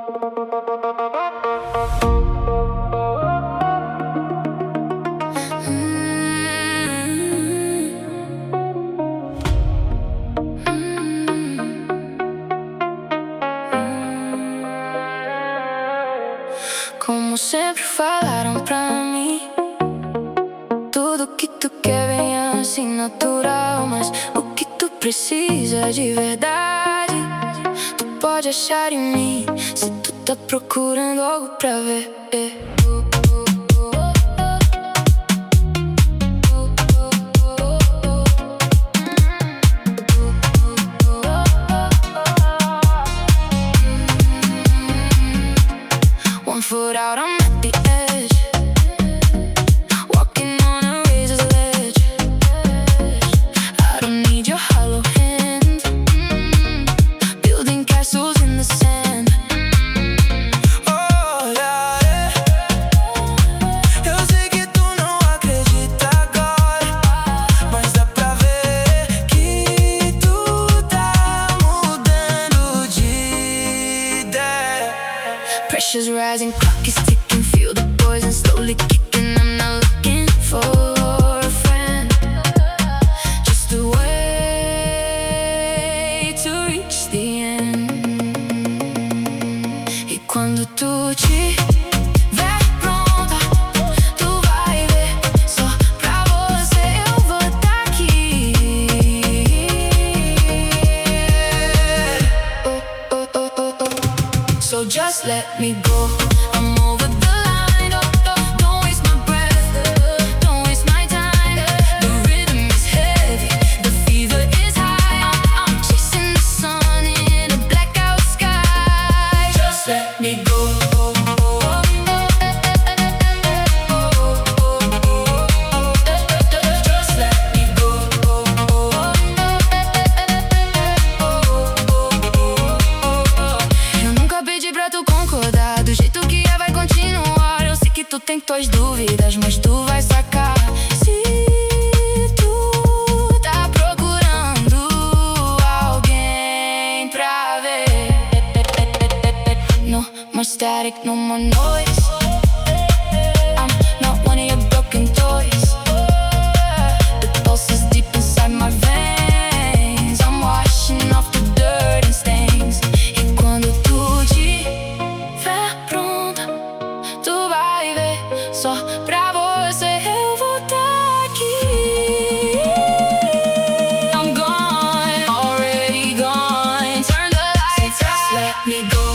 Como sempre falaram pra mim, tudo que tu quer vem assim natural. Mas o que tu precisa de verdade, tu pode achar em mim, se tu tá procurando algo pra ver. One foot out, I'm at the edge, walking on a razor's ledge. I don't need your hollow hand, building castles in the sand. Olha, eu sei que tu não acredita agora, mas dá pra ver que tu tá mudando de ideia. Pressure's rising, clock is ticking, feel the poison slowly kicking. I'm not looking for a friend, just a way to reach the end. E quando tu tiver pronta, tu vai ver, só pra você eu vou tá aqui. So just let me go, I'm over the line. Don't waste my breath, don't waste my time. The rhythm is heavy, the fever is high. I'm chasing the sun in a blackout sky. Just let me go. Just let me go. Eu nunca pedi pra tu concordar, do jeito que é vai continuar. Eu sei que tu tem tuas dúvidas, mas tu vai sacar. Se tu tá procurando alguém pra ver, no more static, no more noise. I'm not one of your broken toys. The pulse is deep inside my veins, I'm washing off the dirt and stains. E quando tu tiver pronta, tu vai ver, só pra você eu vou tá aqui. I'm gone, already gone. Turn the lights out, let me go.